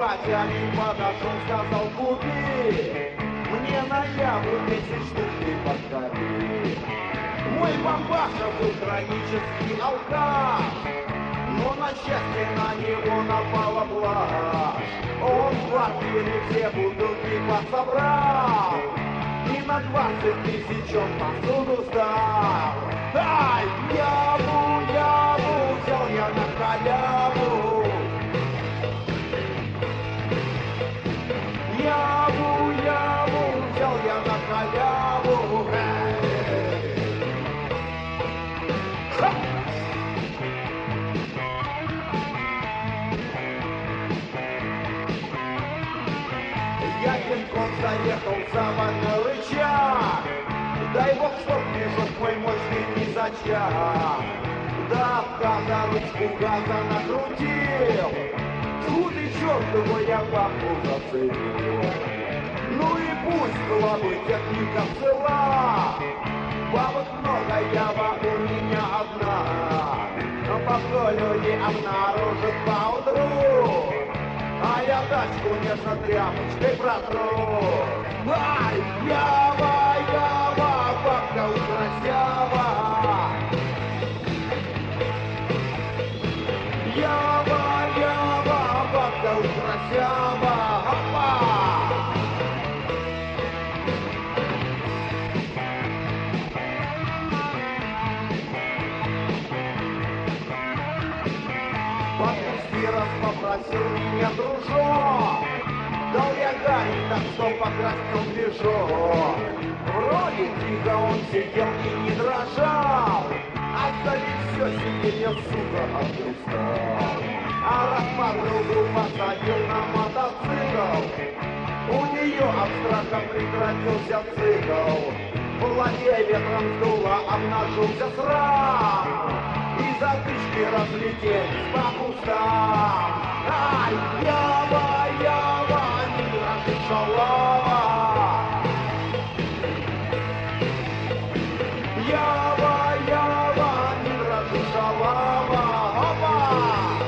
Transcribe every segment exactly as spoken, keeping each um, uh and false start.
батя подошел, сказал, купи мне на яву десять штук ты подкопи. Мой папаша был хронический алкаш, но на счастье на него напала блажь. Он в квартире все бутылки подсобрал, и на двадцать тысяч он посуду сдал. Ай, яву, яву, взял я на халяву. Яву, яву, взял я на халяву. Ха! Я пинком заехал за вами рычаг, дай бог, чтоб движок мой мощный не зачах. Да, в ручку газа накрутил, тьфу ты чертову, я бабку зацепил. Ну и пусть главы техника цела, бабок много, ява у меня одна. Но покою не обнаружит поутру, а я тачку нежно тряпочкой протру. Ай, ява, ява, бабка украсява. Ява, ява, бабка украсява. Опа! Подвезти раз попросил меня дружок, дал я Гарри, так что покраснел движок. Вроде тихо он сидел и не дрожал, а сзади все сиденье, сука, отпускал. А раз подругу посадил на мотоцикл, у нее от страха прекратился цикл. В ладье ветром сдуло, обнажился срам, и затычки разлетелись по кустам. Ай, ява, ява, мира ты шалава. Ява, ява, мира ты шалава. Опа!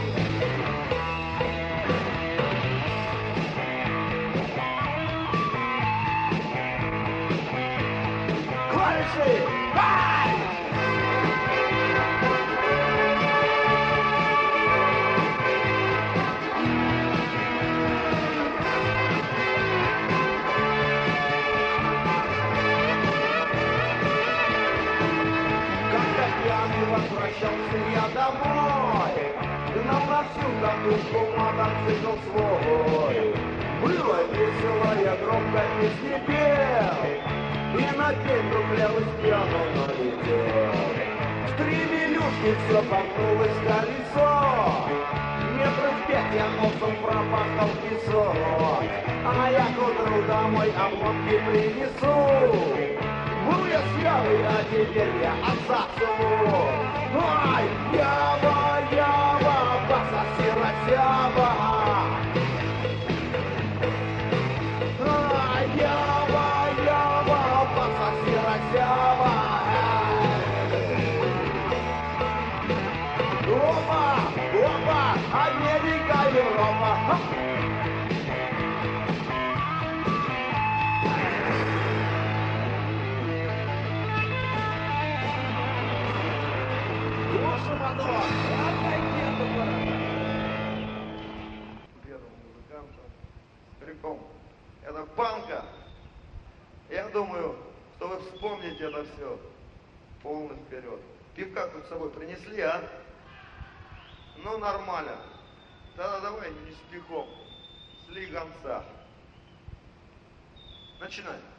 Клавиши! Ай! Возвращался я домой, гнал на всю катушку мотоцикл свой. Было весело, я громко песни пел, и на день рублевый с пьяну налетел. В три милюшки все помкнулось колесо, метров пять я носом пропахал песок. А я к утру домой обмотки принесу. Был я с Явой, а теперь я отсосу. Ай, Ява, Ява, пососи разява. Ай, Ява, Ява, пососи разява. Опа, опа, Америка, Европа. Первому музыканту, стариком, это панка. Я думаю, что вы вспомните это все полный вперед. Пивка тут с собой принесли, а? Ну, нормально. Тогда давай не стихом, сли гонца. Начинай.